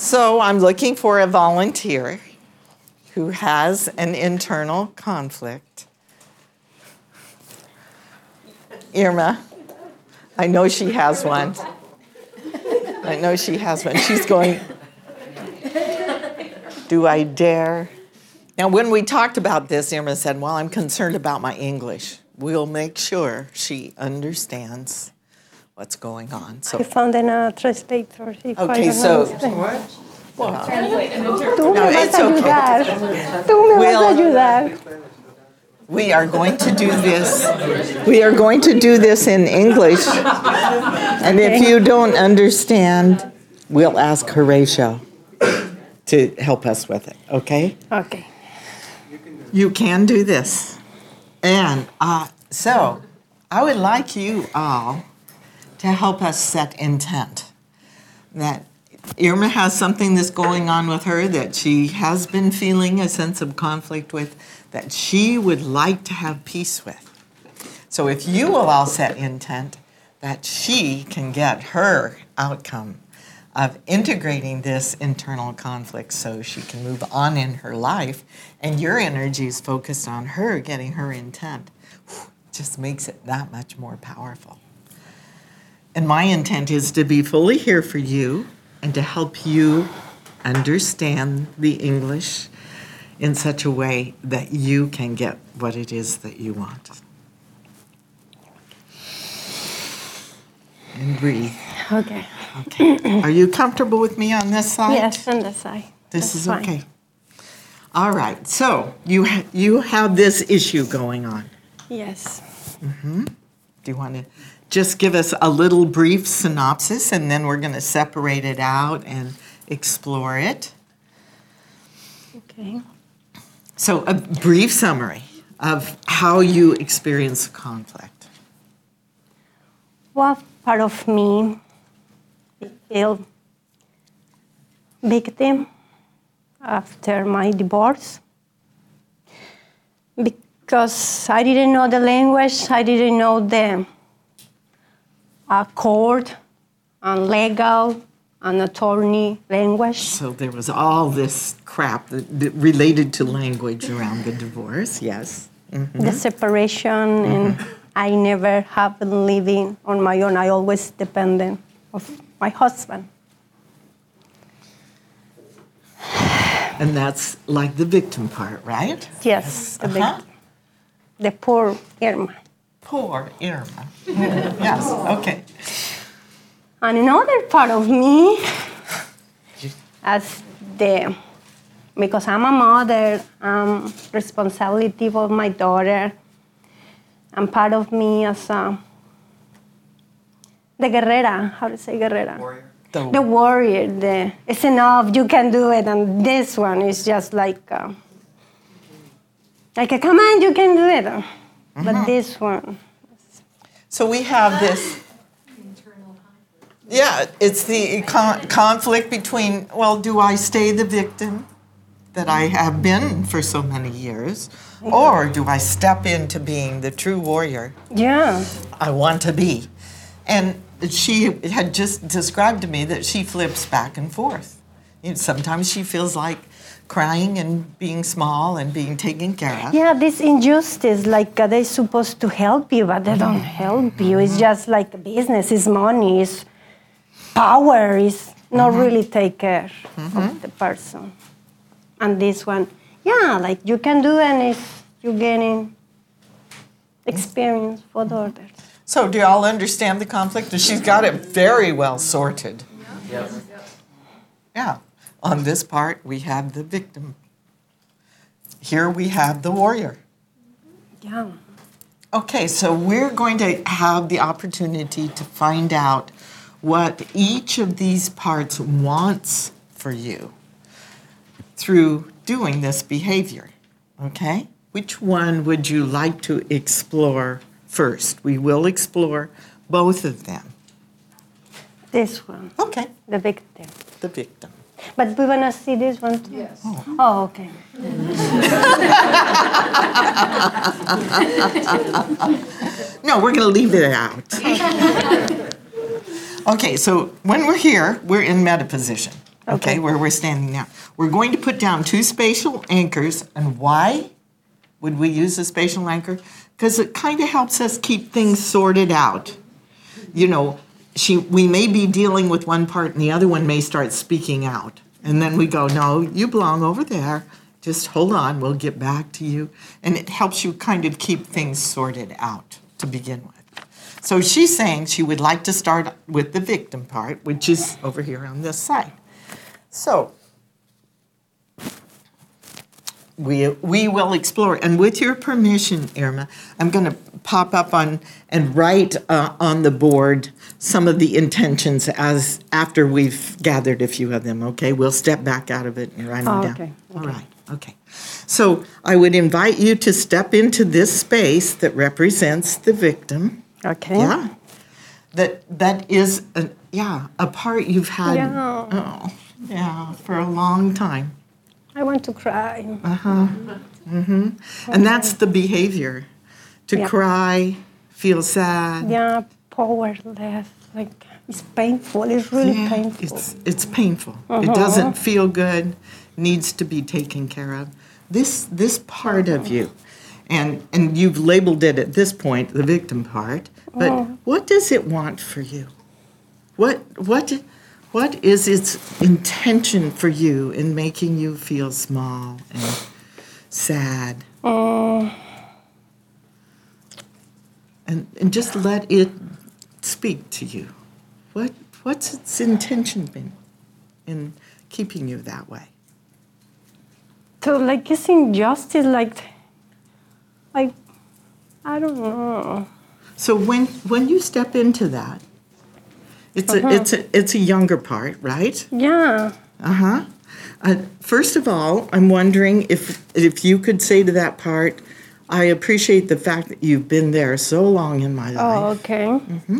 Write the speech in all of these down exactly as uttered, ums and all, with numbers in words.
So I'm looking for a volunteer who has an internal conflict. Irma, I know she has one. I know she has one. She's going, do I dare? Now, when we talked about this, Irma said, well, I'm concerned about my English. We'll make sure she understands what's going on. So, I found a translator. If okay, I so what? Wow. Tú me No, vas it's a okay. ayudar. Tú me We'll- vas a ayudar. We are going to do this. We are going to do this in English. And if you don't understand, we'll ask Horatio to help us with it, okay? Okay. You can do this. And uh, so I would like you all to help us set intent. That Irma has something that's going on with her that she has been feeling a sense of conflict with, that she would like to have peace with. So if you will all set intent that she can get her outcome of integrating this internal conflict so she can move on in her life, and your energy is focused on her getting her intent, just makes it that much more powerful. And my intent is to be fully here for you and to help you understand the English in such a way that you can get what it is that you want. And breathe. Okay. Okay. Are you comfortable with me on this side? Yes, on the side. This That's is fine. okay. All right. So you ha- you have this issue going on. Yes. Do you want to just give us a little brief synopsis, and then we're going to separate it out and explore it? Okay. So a brief summary of how you experience conflict. What part of me feel victim after my divorce? Because I didn't know the language, I didn't know the uh, court and legal and attorney language. So there was all this crap that, that related to language around the divorce, yes. The separation, and I never have been living on my own. I always dependent of my husband. And that's like the victim part, right? Yes, the, Uh-huh. big, the poor Irma. Poor Irma. Yes, okay. And another part of me, as the, because I'm a mother, I'm responsibility for my daughter, and part of me as a, the guerrera, how to say guerrera? Warrior. The- The warrior, the, it's enough, you can do it, and this one is just like, uh, like a, come on, you can do it. But this one, So we have this. Yeah, it's the con- conflict between, well, do I stay the victim that I have been for so many years, or do I step into being the true warrior yeah, I want to be? And she had just described to me that she flips back and forth. You know, sometimes she feels like crying and being small and being taken care of. yeah, this injustice, like uh, they're supposed to help you, but they don't help you. It's just like a business, it's money, it's power, it's not really take care of the person. And this one, yeah, like you can do and it's you getting experience for the others. So do you all understand the conflict? She's got it very well sorted. Yes. Yeah. On this part, we have the victim. Here we have the warrior. Yeah. Okay, so we're going to have the opportunity to find out what each of these parts wants for you through doing this behavior, okay? Which one would you like to explore first? We will explore both of them. This one, Okay, the victim. the victim. But we want to see this one too? Yes. Oh, okay. No, we're going to leave it out. Okay, so when we're here, we're in meta position. okay, Okay. where we're standing now. We're going to put down two spatial anchors. And why would we use a spatial anchor? Because it kind of helps us keep things sorted out. You know, she, we may be dealing with one part and the other one may start speaking out. And then we go, no, you belong over there. Just hold on, we'll get back to you. And it helps you kind of keep things sorted out to begin with. So she's saying she would like to start with the victim part, which is over here on this side. So we, we will explore. And with your permission, Irma, I'm going to pop up on and write uh, on the board some of the intentions as after we've gathered a few of them, okay? We'll step back out of it and write them Oh, down. okay, All okay. right, okay. So I would invite you to step into this space that represents the victim. Okay. Yeah. That that is a, yeah, a part you've had Yeah. oh, yeah, for a long time. I want to cry. And that's the behavior. To Yeah. cry, feel sad. Yeah, powerless. Like it's painful. It's really Yeah, painful. It's it's painful. It doesn't feel good. Needs to be taken care of. This this part of you. And and you've labeled it at this point the victim part, but what does it want for you? What what what is its intention for you in making you feel small and sad? Uh, And and just let it speak to you. What what's its intention been in keeping you that way? so like it's injustice. Like, like I don't know. So when when you step into that, it's a it's a it's a younger part, right? Yeah. Uh-huh. Uh, first of all, I'm wondering if if you could say to that part, I appreciate the fact that you've been there so long in my Oh, life. okay.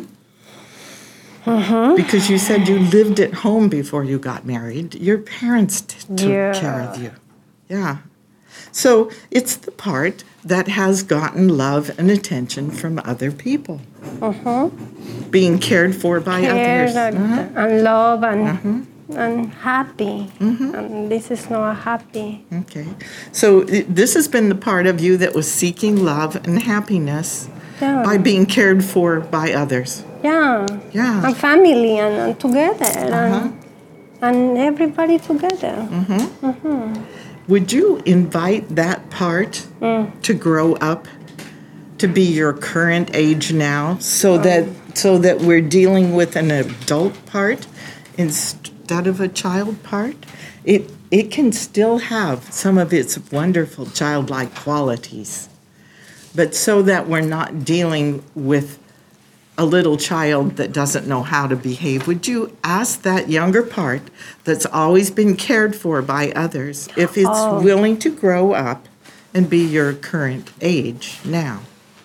Because you said you lived at home before you got married. Your parents t- took Yeah. care of you. Yeah. So it's the part that has gotten love and attention from other people. Being cared for by Care others. and, Uh-huh. and love and and happy. And this is not happy. Okay. So i- this has been the part of you that was seeking love and happiness Yeah. by being cared for by others. Yeah. Yeah. And family and, and together and, and everybody together. Would you invite that part to grow up to be your current age now so that so that we're dealing with an adult part instead of a child part? It it can still have some of its wonderful childlike qualities, but so that we're not dealing with a little child that doesn't know how to behave, would you ask that younger part that's always been cared for by others if it's Oh. willing to grow up and be your current age now?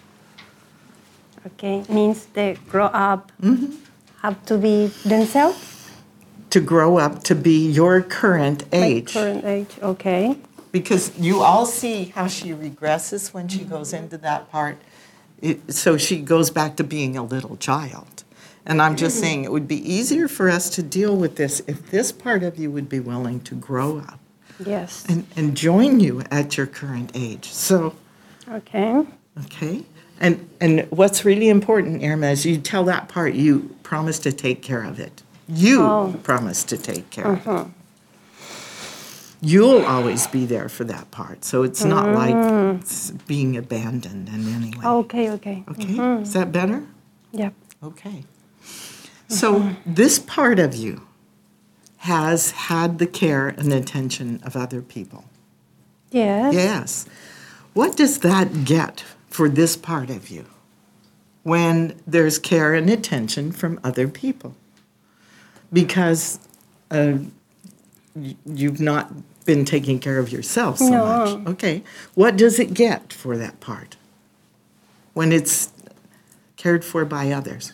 Okay. Means they grow up have to be themselves. To grow up to be your current Like age. current age. Okay. Because you all see how she regresses when she goes into that part. It, so she goes back to being a little child. And I'm just saying it would be easier for us to deal with this if this part of you would be willing to grow up Yes. and, and join you at your current age. So, Okay. okay. And and what's really important, Irma, is you tell that part you promise to take care of it. You Oh. promise to take care of it. You'll always be there for that part. So it's not like it's being abandoned in any way. Okay. Okay. Okay? Is that better? Yeah. Okay. So this part of you has had the care and attention of other people. Yes. Yes. What does that get for this part of you when there's care and attention from other people? Because uh, y- you've not been taking care of yourself so No. much. Okay. What does it get for that part when it's cared for by others?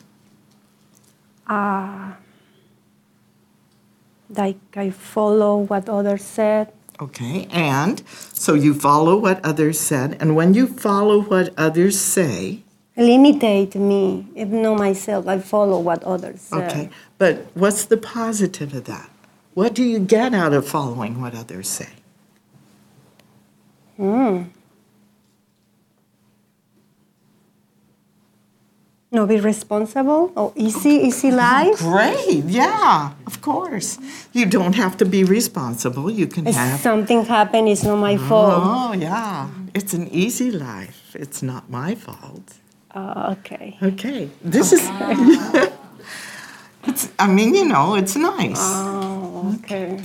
Uh, like I follow what others said. Okay, and so you follow what others said, and when you follow what others say, Limitate me, if not myself. I follow what others said. okay, but what's the positive of that? What do you get out of following what others say? Mm. No, be responsible. Oh, easy, easy life. Great, yeah, of course. You don't have to be responsible. You can If have. something happened, it's not my fault. Oh, yeah. It's an easy life. It's not my fault. Oh, okay. Okay. This is. it's, I mean, you know, it's nice. Oh, okay.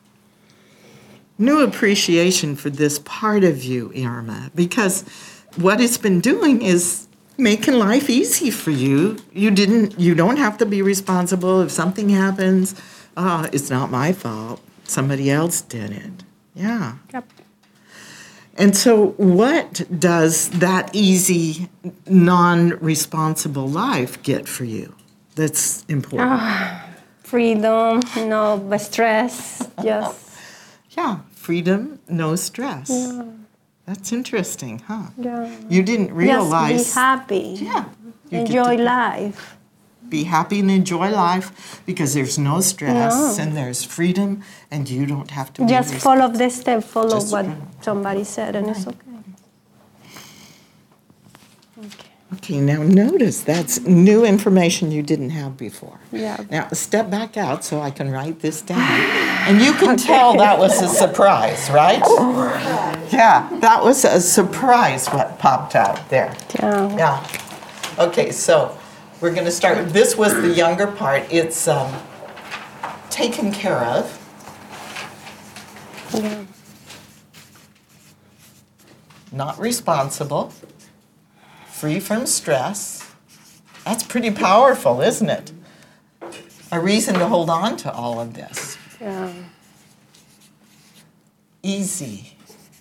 New appreciation for this part of you, Irma, because what it's been doing is making life easy for you. You didn't. You don't have to be responsible if something happens. Uh, it's not my fault. Somebody else did it. Yeah. Yep. And so, what does that easy, non-responsible life get for you? That's important. Ah, freedom, no stress, just. Yeah, freedom, no stress. Yeah. That's interesting, huh? Yeah. You didn't realize. Just be happy. Yeah. you get Enjoy to life. Be happy and enjoy life because there's no stress No. and there's freedom and you don't have to be Just res- follow the step, follow Just what follow. somebody said, and it's okay. Okay. Okay, now notice that's new information you didn't have before. Yeah. Now step back out so I can write this down. And you can tell that was a surprise, right? Yeah, that was a surprise what popped out there. Yeah. Yeah. Okay, so we're going to start. This was the younger part. It's um, taken care of. Yeah. Not responsible. Free from stress. That's pretty powerful, isn't it? A reason to hold on to all of this. Yeah. Easy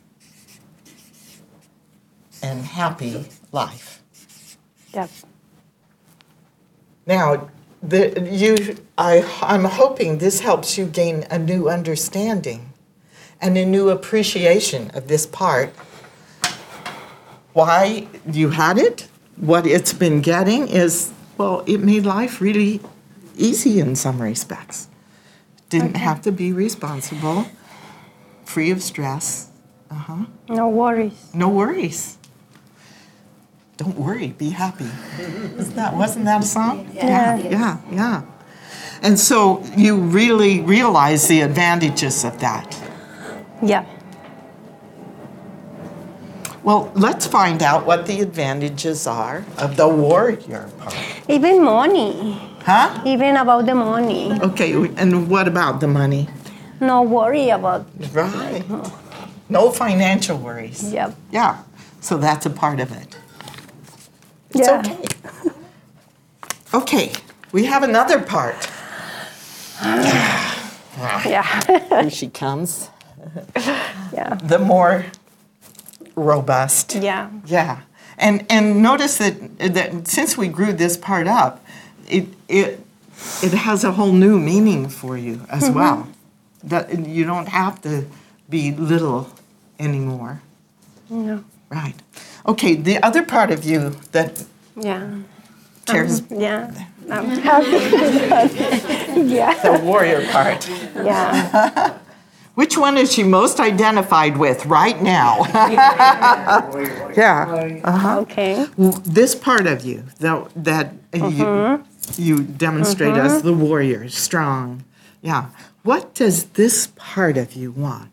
and happy life. Yep. Now, the, you, I, I'm hoping this helps you gain a new understanding and a new appreciation of this part. Why you had it, what it's been getting is, well, it made life really easy in some respects. Didn't Okay. have to be responsible, free of stress. Uh-huh. No worries. No worries. Don't worry, be happy. Isn't that, wasn't that a song? Yeah. Yeah, yeah. And so you really realize the advantages of that. Yeah. Well, let's find out what the advantages are of the warrior part. Even money. Huh? Even about the money. Okay, and what about the money? No worry about. Right. No financial worries. Yep. Yeah, so that's a part of it. It's Yeah. okay. Okay, we have another part. Yeah. Here she comes. Yeah. The more robust. Yeah. Yeah. And and notice that that since we grew this part up, it it it has a whole new meaning for you as Mm-hmm. well. That you don't have to be little anymore. No. Right. Okay, the other part of you that Yeah. cares Yeah. I'm happy. Yeah. the warrior part. Yeah. Which one is she most identified with right now? Yeah. Uh-huh. Okay. This part of you that that you you demonstrate as the warrior, strong. Yeah. What does this part of you want?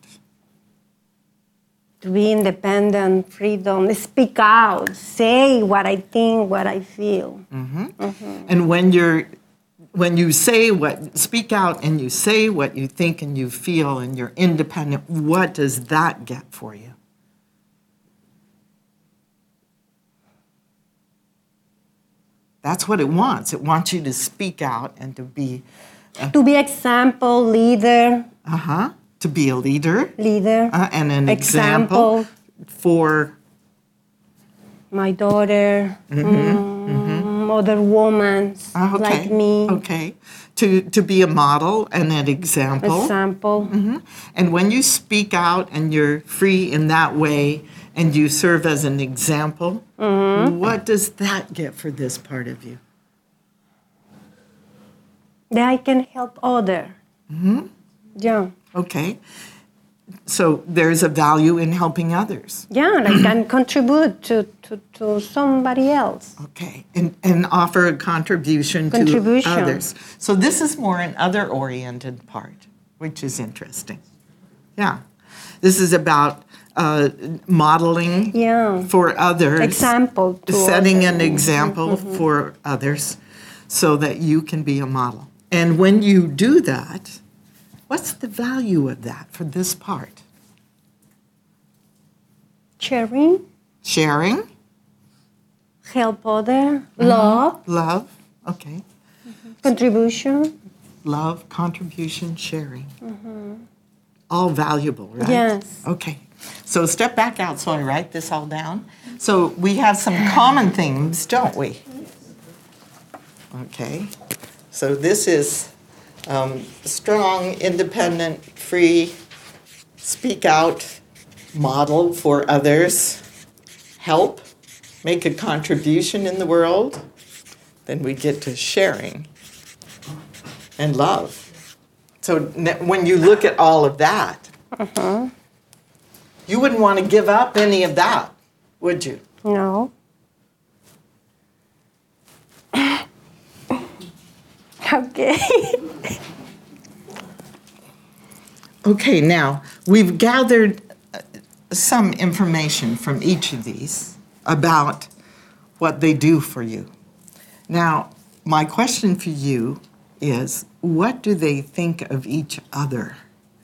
To be independent, freedom, speak out, say what I think, what I feel. And when you're when you say what speak out and you say what you think and you feel and you're independent, what does that get for you? That's what it wants. It wants you to speak out and to be To be example, leader, uh-huh, to be a leader leader, uh, and an example, Example. for my daughter, mm, other women uh, okay, like me, okay, to to be a model and an example. example. Mhm. And when you speak out and you're free in that way and you serve as an example, what does that get for this part of you? That I can help other. Yeah. Okay. So there's a value in helping others. Yeah, and I can contribute to, to, to somebody else. Okay. And, and offer a contribution, Contribution. to others. So this is more an other-oriented part, which is interesting. Yeah. This is about uh, modeling Yeah. for others. Example to setting others. an example for others so that you can be a model. And when you do that, what's the value of that for this part? Sharing, Sharing, help other, love, love, okay. contribution. Love, contribution, sharing. All valuable, right? Yes. Okay. So step back out so I write this all down. So we have some common themes, don't we? Okay. So this is um, strong, independent, free, speak out, model for others, help, make a contribution in the world. Then we get to sharing and love. So ne- when you look at all of that, Uh-huh. you wouldn't want to give up any of that, would you? No. Okay. Okay, now we've gathered uh, some information from each of these about what they do for you. Now, my question for you is, what do they think of each other?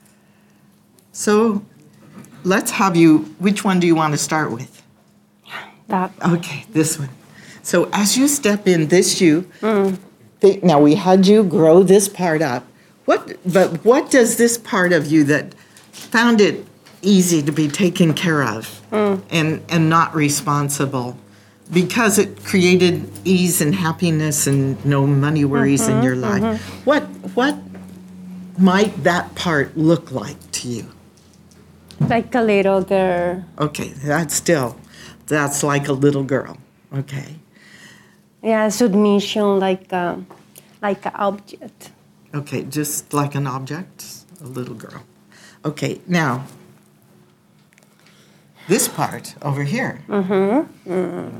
So let's have you, which one do you want to start with? That. Okay, this one. So as you step in this you, they, now we had you grow this part up. What, but what does this part of you that found it easy to be taken care of and, and not responsible because it created ease and happiness and no money worries in your life, what, what might that part look like to you? Like a little girl. Okay, that's still, that's like a little girl, okay? Yeah, submission, like a, like an object. Okay, just like an object, a little girl. Okay, now, this part over here. Mm-hmm.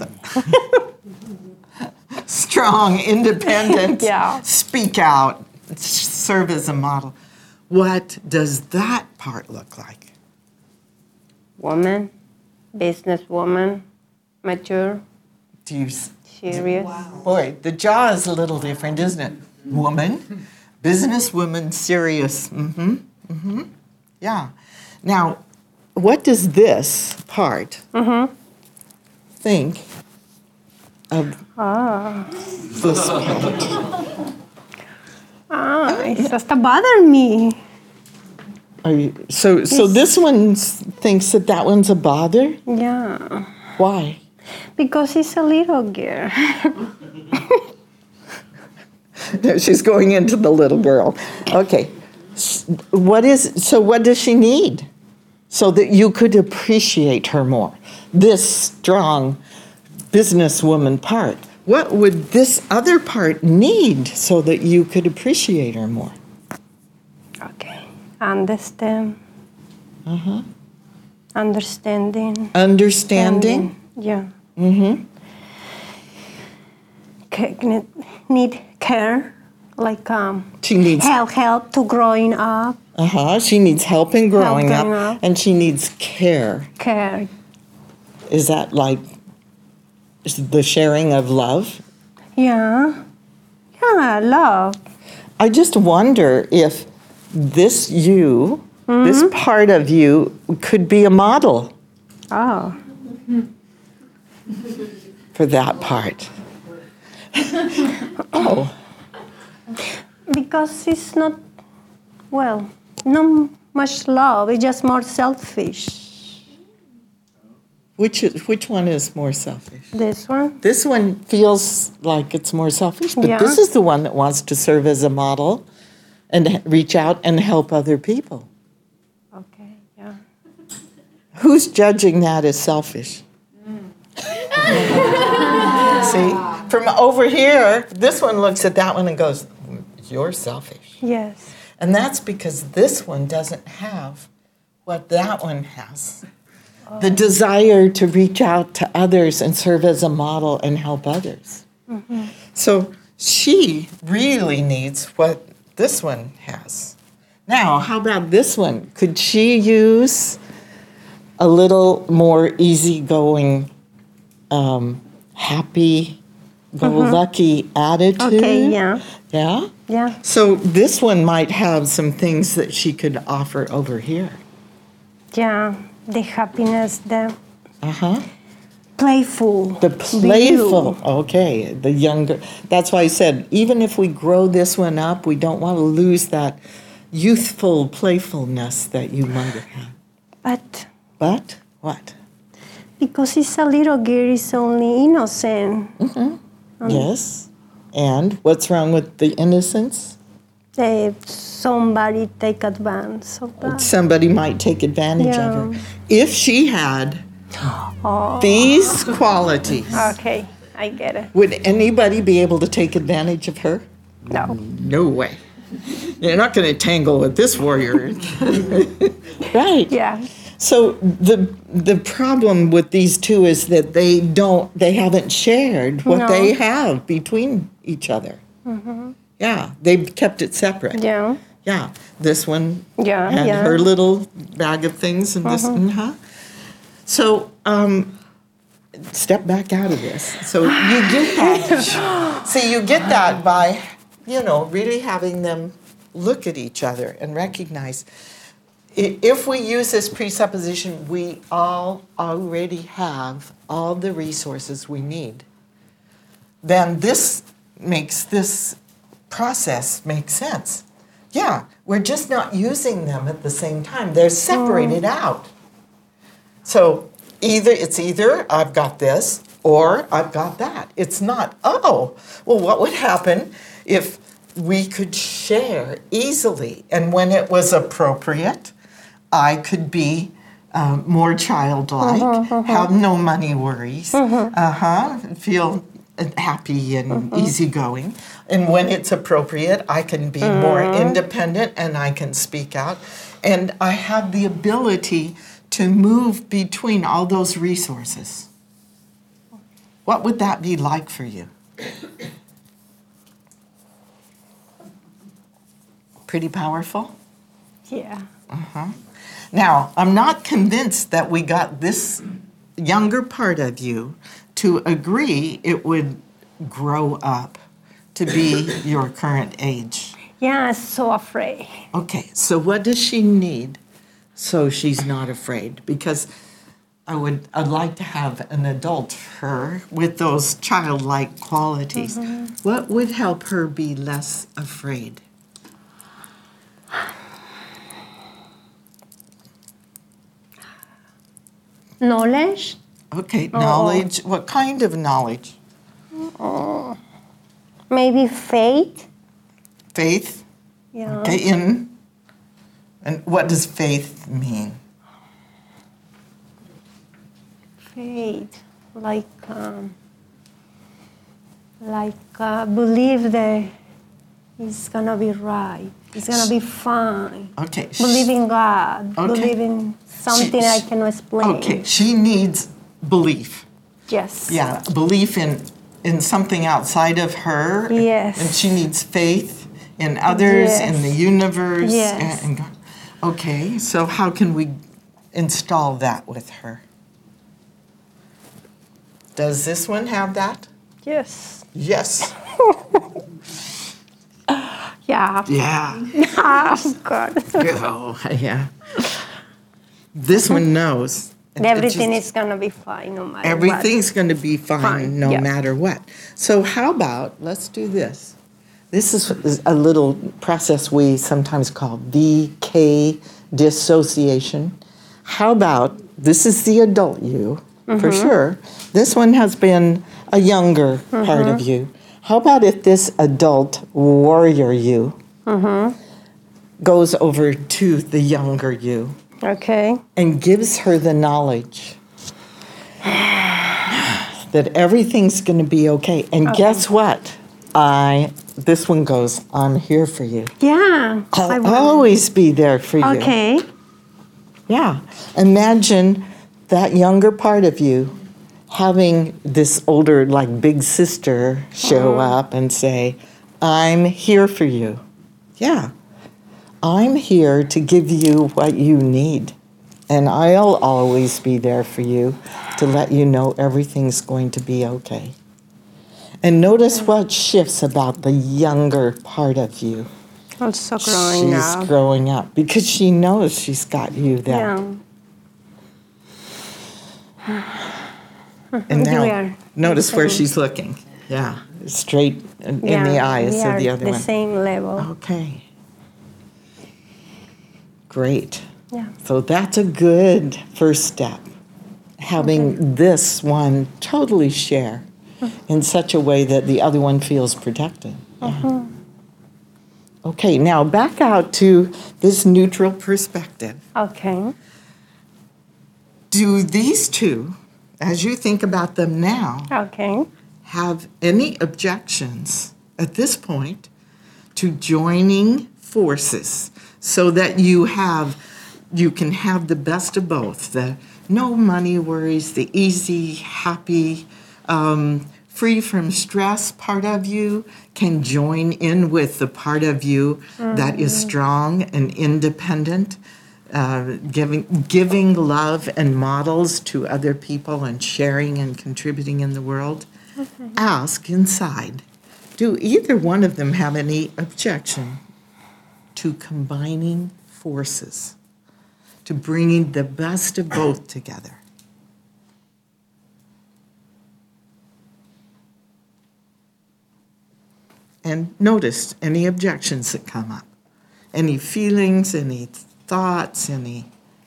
Strong, independent, Yeah. speak out, serve as a model. What does that part look like? Woman, businesswoman, mature, Do you, s- serious. boy, the jaw is a little different, isn't it? Woman, businesswoman, serious. Mm-hmm, mm-hmm. Yeah. Now, what does this part think of Ah, this part? ah, it's just a bother me. Are you, so, so this one s- thinks that that one's a bother? Yeah, Why? because it's a little girl. No, she's going into the little girl. Okay. S- What is, so what does she need? So that you could appreciate her more. This strong businesswoman part. What would this other part need so that you could appreciate her more? Okay, understand. Uh-huh. Understanding. Understanding? Yeah. Mm-hmm. Ca- need, need care, like um, She needs, help, help to growing up, uh-huh, she needs help in growing up, growing up. and she needs care. care. Is that like the sharing of love? Yeah. Yeah, love. I just wonder if this you, this part of you, could be a model Oh. for that part. Oh, Because it's not, well, not much love. It's just more selfish. which is, which one is more selfish? This one? This one feels like it's more selfish, but Yeah. this is the one that wants to serve as a model and h- reach out and help other people. Okay, yeah. Who's judging that as selfish? See, from over here, this one looks at that one and goes, "You're selfish." Yes. And that's because this one doesn't have what that one has. Oh. The desire to reach out to others and serve as a model and help others. Mm-hmm. So she really needs what this one has. Now, how about this one? Could she use a little more easygoing, um, happy-go-lucky mm-hmm. attitude? Okay, yeah. Yeah? Yeah. So this one might have some things that she could offer over here. Yeah, the happiness, the uh-huh. playful. The playful, okay, the younger. That's why I said, even if we grow this one up, we don't want to lose that youthful playfulness that you might have had. But? But? What? Because it's a little girl, it's only innocent. Mm-hmm. Um, yes. And what's wrong with the innocence? If somebody take advantage of that. Somebody might take advantage yeah. of her. If she had oh. these qualities. Okay, I get it. Would anybody be able to take advantage of her? No. No way. You're not going to tangle with this warrior. Right. Yeah. So the the problem with these two is that they don't, they haven't shared what no. they have between each other. Mm-hmm. Yeah, they've kept it separate. Yeah. Yeah, this one yeah, had yeah. her little bag of things, and this, mm-hmm. uh-huh. So um, step back out of this. So you get that. See, you get that by, you know, really having them look at each other and recognize. If we use this presupposition, we all already have all the resources we need. Then this makes this process make sense. Yeah, we're just not using them at the same time. They're separated oh. out. So either it's either I've got this or I've got that. It's not, oh, well, what would happen if we could share easily? And when it was appropriate, I could be um, more childlike, uh-huh, uh-huh. have no money worries, uh-huh, uh-huh feel happy and uh-huh. easygoing. And when it's appropriate, I can be uh-huh. more independent and I can speak out. And I have the ability to move between all those resources. What would that be like for you? Pretty powerful? Yeah. Uh-huh. Now, I'm not convinced that we got this younger part of you to agree it would grow up to be your current age. Yeah, I'm so afraid. Okay, so what does she need so she's not afraid? Because I would, I'd like to have an adult her with those childlike qualities. Mm-hmm. What would help her be less afraid? Knowledge? Okay, knowledge. Oh. What kind of knowledge? Oh. Maybe faith. Faith? Yeah. Okay, in, and what does faith mean? Faith, like, um, like uh, believe that it's gonna be right. It's gonna be fine. Okay. Believe in God. Okay. Believe in something she, I cannot explain. Okay, she needs belief. Yes. Yeah, belief in in something outside of her. Yes. And she needs faith in others, yes. in the universe. Yes. And, and God. Okay, so how can we install that with her? Does this one have that? Yes. Yes. Yeah. Yeah. Oh, God. Oh, yeah. This one knows. Everything just, is going to be fine no matter everything's what. going to be fine, fine. no yep. matter what. So how about, let's do this. This is a little process we sometimes call D K dissociation. How about, this is the adult you, mm-hmm. for sure. This one has been a younger mm-hmm. part of you. How about if this adult warrior you mm-hmm. goes over to the younger you? Okay. And gives her the knowledge that everything's going to be okay. And okay. guess what? I this one goes, I'm here for you. Yeah. I I'll will. always be there for you. Okay. Yeah. Imagine that younger part of you having this older, like big sister show up and say, I'm here for you. Yeah. I'm here to give you what you need. And I'll always be there for you to let you know everything's going to be okay. And notice what shifts about the younger part of you. Also growing She's up. growing up because she knows she's got you there. Yeah. And now, We are notice the where same. she's looking. Yeah, straight in, in Yeah, the eyes we of are the other the one. same level. Okay. Great. Yeah. So that's a good first step. Having Okay. this one totally share in such a way that the other one feels protected. Yeah. Uh-huh. Okay, now back out to this neutral perspective. Okay. Do these two, as you think about them now, Okay. have any objections at this point to joining forces so that you have you can have the best of both, the no money worries, the easy, happy, um, free from stress part of you can join in with the part of you that is strong and independent, uh, giving giving love and models to other people and sharing and contributing in the world. Okay. Ask inside, do either one of them have any objection to combining forces, to bringing the best of both together? And notice any objections that come up, any feelings, any thoughts, any...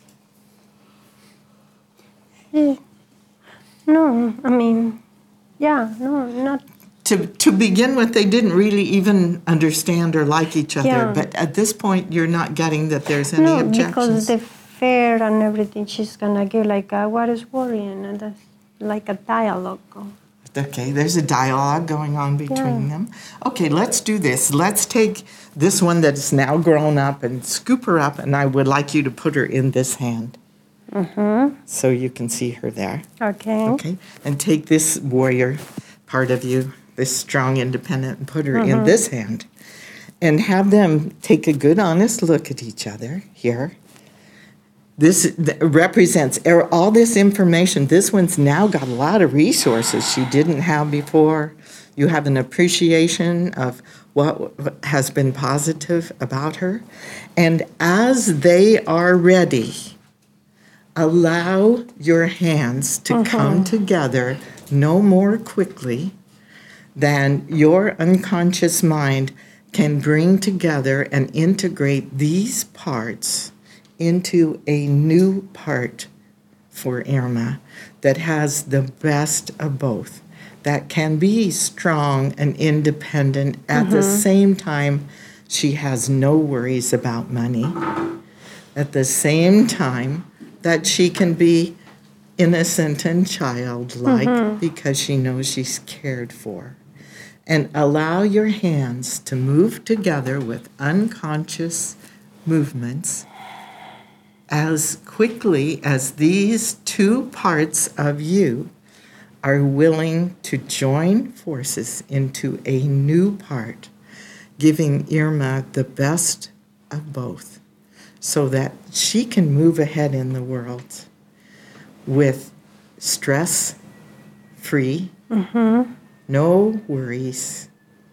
Eh, No, I mean, yeah, no, not. To, to begin with, they didn't really even understand or like each other, Yeah. but at this point, you're not getting that there's any No, objections. because the fair and everything, she's gonna give like, uh, what is worrying? And that's like a dialogue. Okay, there's a dialogue going on between Yeah. them. Okay, let's do this. Let's take this one that's now grown up and scoop her up, and I would like you to put her in this hand. Mm-hmm. So you can see her there. Okay. Okay, and take this warrior part of you, this strong independent, and put her in this hand. And have them take a good, honest look at each other here. This th- represents er- all this information. This one's now got a lot of resources she didn't have before. You have an appreciation of what has been positive about her. And as they are ready, allow your hands to come together no more quickly than your unconscious mind can bring together and integrate these parts into a new part for Irma that has the best of both, that can be strong and independent at the same time she has no worries about money, at the same time that she can be innocent and childlike because she knows she's cared for. And allow your hands to move together with unconscious movements as quickly as these two parts of you are willing to join forces into a new part, giving Irma the best of both so that she can move ahead in the world with stress-free, no worries.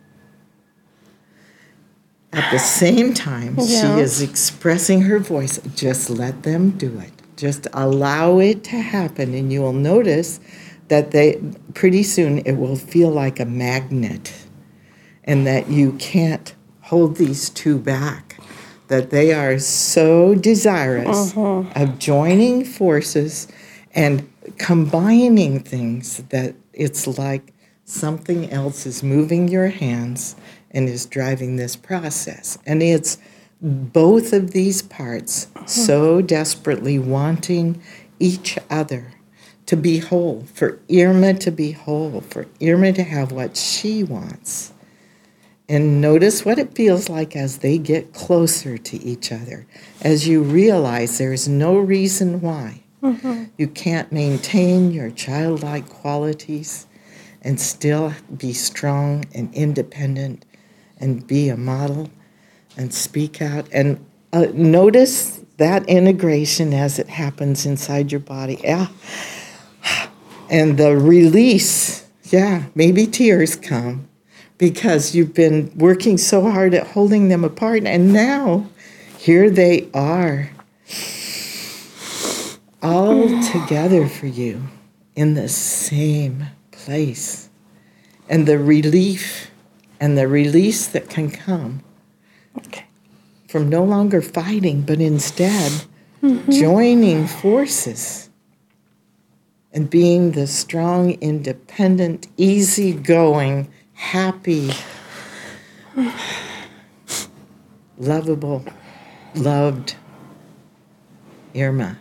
At the same time, she Yeah. is expressing her voice. Just let them do it. Just allow it to happen, and you will notice that they pretty soon it will feel like a magnet, and that you can't hold these two back. That they are so desirous of joining forces and combining things that it's like something else is moving your hands and is driving this process. And it's both of these parts so desperately wanting each other to be whole, for Irma to be whole, for Irma to have what she wants. And notice what it feels like as they get closer to each other, as you realize there's no reason why mm-hmm. you can't maintain your childlike qualities and still be strong and independent and be a model and speak out. And uh, notice that integration as it happens inside your body. Yeah. And the release, yeah, maybe tears come because you've been working so hard at holding them apart, and now here they are, all together for you in the same place. And the relief and the release that can come okay. from no longer fighting, but instead mm-hmm. joining forces and being the strong, independent, easygoing, happy, lovable, loved Irma.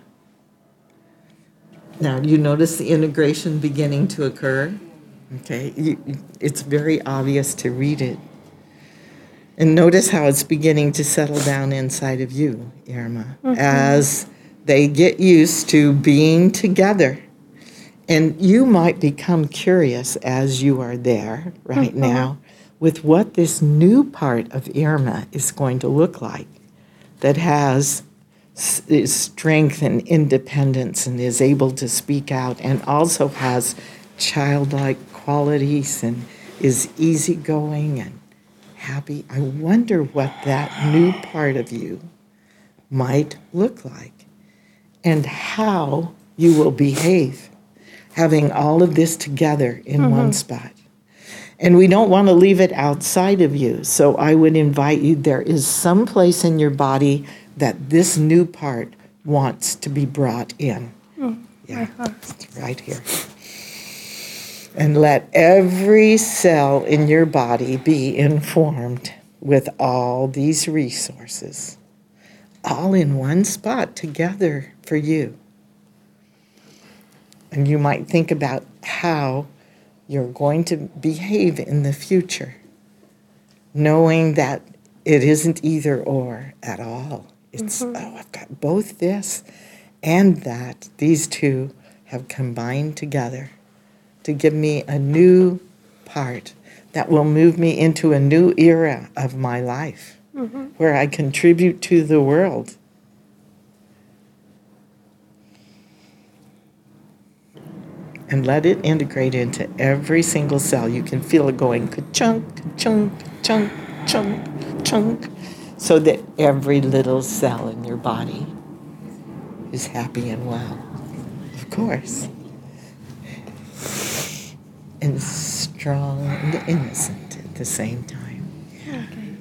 Now, you notice the integration beginning to occur? Okay, you, it's very obvious to read it. And notice how it's beginning to settle down inside of you, Irma, mm-hmm. as they get used to being together. And you might become curious as you are there right mm-hmm. now with what this new part of Irma is going to look like that has s- strength and independence and is able to speak out and also has childlike qualities and is easygoing and happy. I wonder what that new part of you might look like and how you will behave having all of this together in mm-hmm. one spot. And we don't want to leave it outside of you. So I would invite you, there is some place in your body that this new part wants to be brought in. Mm, yeah, it's right here. And let every cell in your body be informed with all these resources, all in one spot together for you. And you might think about how you're going to behave in the future, knowing that it isn't either or at all. It's, mm-hmm. oh, I've got both this and that. These two have combined together to give me a new part that will move me into a new era of my life mm-hmm. where I contribute to the world. And let it integrate into every single cell. You can feel it going ka-chunk, ka-chunk, chunk, chunk, chunk, so that every little cell in your body is happy and well, of course. And strong and innocent at the same time. Okay.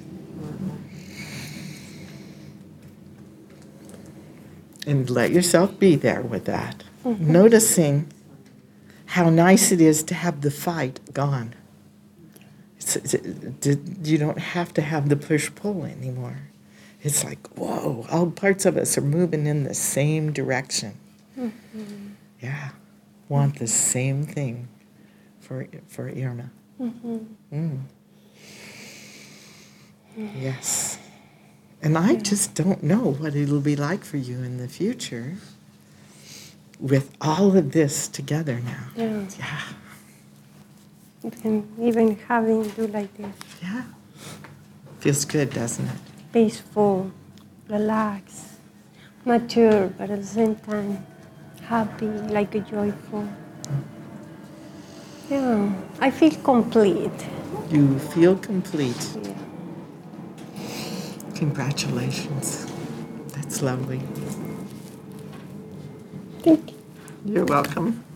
And let yourself be there with that. Mm-hmm. Noticing how nice it is to have the fight gone. It's, it's, it, you don't have to have the push-pull anymore. It's like, whoa, all parts of us are moving in the same direction. Mm-hmm. Yeah, want the same thing for for Irma. Mm-hmm. Mm. Yes. And I just don't know what it'll be like for you in the future with all of this together now. Yeah. Yeah. And even having do like this. Yeah. Feels good, doesn't it? Peaceful, relaxed, mature, but at the same time happy, like a joyful. Mm. Yeah. I feel complete. You feel complete. Yeah. Congratulations. That's lovely. Thank you. You're welcome.